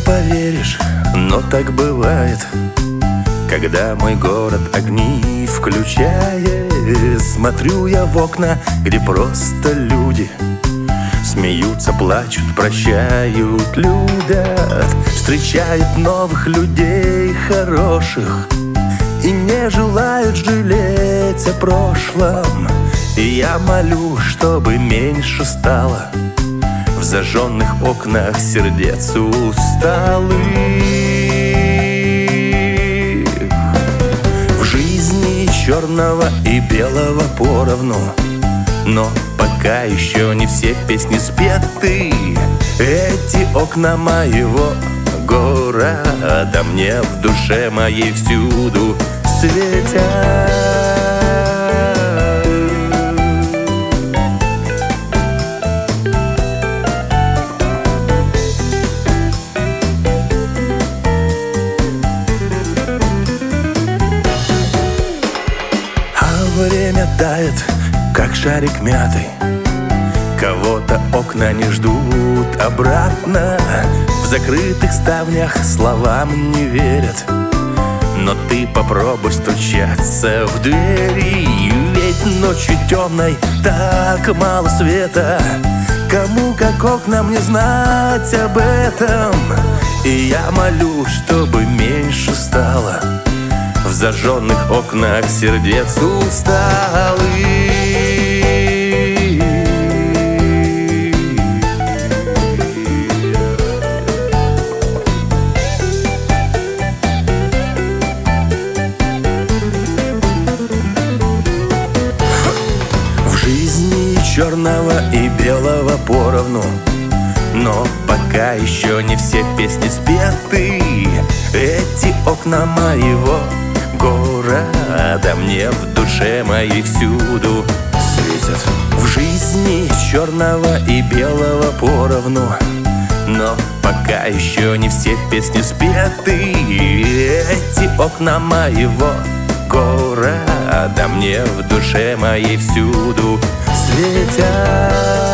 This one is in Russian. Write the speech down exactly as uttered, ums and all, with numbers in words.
поверишь, но так бывает, когда мой город огни включает. Смотрю я в окна, где просто люди смеются, плачут, прощают, любят, встречают новых людей хороших и не желают жалеть о прошлом. И я молю, чтобы меньше стало в зажженных окнах сердец усталых. В жизни черного и белого поровну, но пока еще не все песни спеты. Эти окна моего города мне в душе моей всюду светят. Время тает, как шарик мятый. Кого-то окна не ждут обратно. В закрытых ставнях словам не верят, но ты попробуй стучаться в двери. Ведь ночью темной так мало света. Кому как окнам не знать об этом? И я молю, чтобы меньше стало в зажженных окнах сердец усталых. В жизни черного и белого поровну, но пока еще не все песни спеты. Эти окна моего города мне в душе моей всюду светят. В жизни черного и белого поровну, но пока еще не все песни спеты. Эти окна моего города мне в душе моей всюду светят.